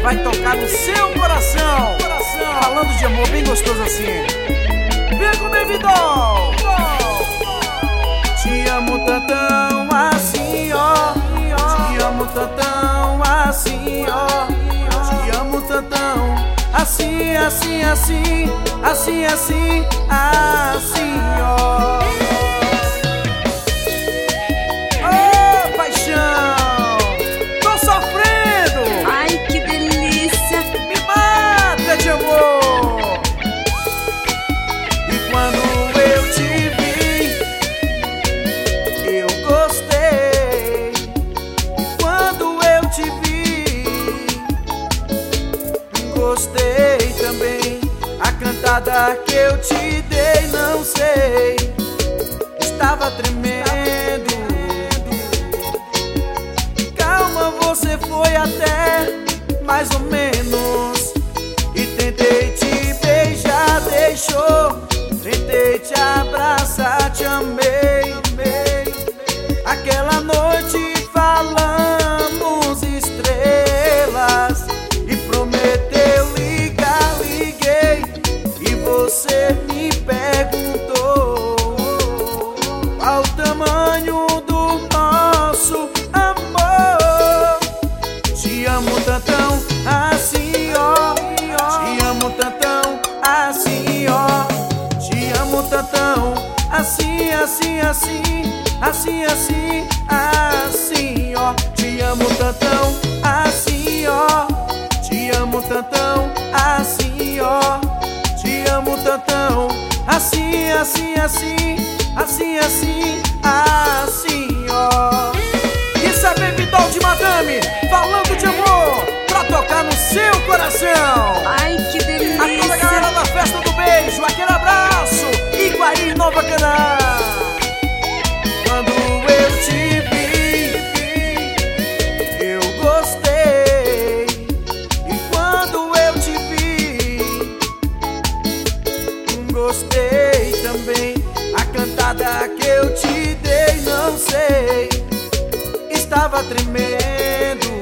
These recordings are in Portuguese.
vai tocar no seu coração. Falando de amor bem gostoso assim. Vem com Baby Doll. Te amo tantão assim, ó. Te amo tantão assim, ó. Te amo tantão assim, assim, assim, assim, assim, assim, ó. Ô, paixão, tô sofrendo. Ai, que delícia. Me mata de amor. E quando eu te vi, eu gostei. E quando eu te vi, gostei também. A cantada que eu te dei, não sei, estava tremendo. Calma, você foi até mais ou menos. E tentei te beijar, deixou. Tentei te abraçar, te amei. Aquela noite falamos estrelas e prometeu ligar, liguei. E você me perguntou qual o tamanho do nosso amor. Te amo tantão assim, ó. Te amo tantão assim, ó. Te amo tantão assim, assim, assim, assim, assim, assim, ó. Te amo tantão assim, ó. Te amo tantão assim, ó. Te amo tantão assim, assim, assim, assim, assim, assim, ó. Isso é Baby Doll de Madame, falando de amor, pra tocar no seu coração. Ai, que delícia. A toda a galera da festa do beijo, aquele abraço, Iguari, Nova Canaã. Quando eu te vi, eu gostei. E quando eu te vi, gostei também. A cantada que eu te dei, não sei, estava tremendo.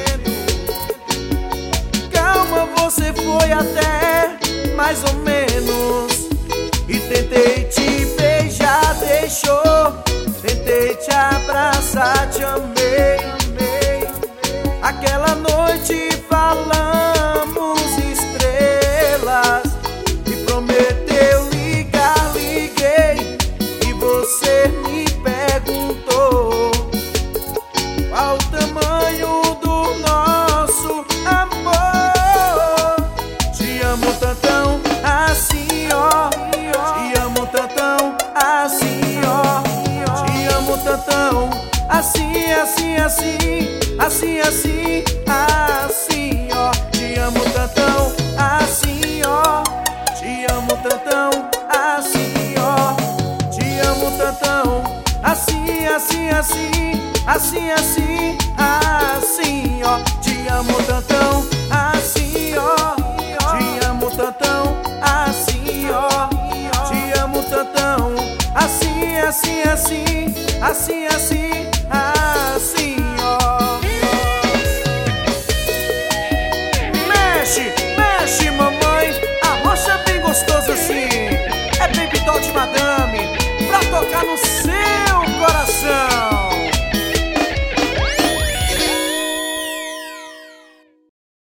Calma, você foi até mais ou menos. E tentei te beijar, deixou. Tentei te abraçar, te amei. Aquela noite falamos estrelas e prometeu ligar, liguei. E você me perguntou qual o tamanho do nosso amor. Te amo tantão assim, ó. Te amo tantão assim, ó. Te amo tantão assim, assim, assim, assim, assim, assim, ó. Te amo tantão assim, ó. Te amo tantão assim, ó. Te amo tantão assim, assim, assim, assim, assim, assim, ó. Te amo tantão assim, ó. Te amo tantão assim, ó. Te amo tantão assim, assim, assim, assim, assim.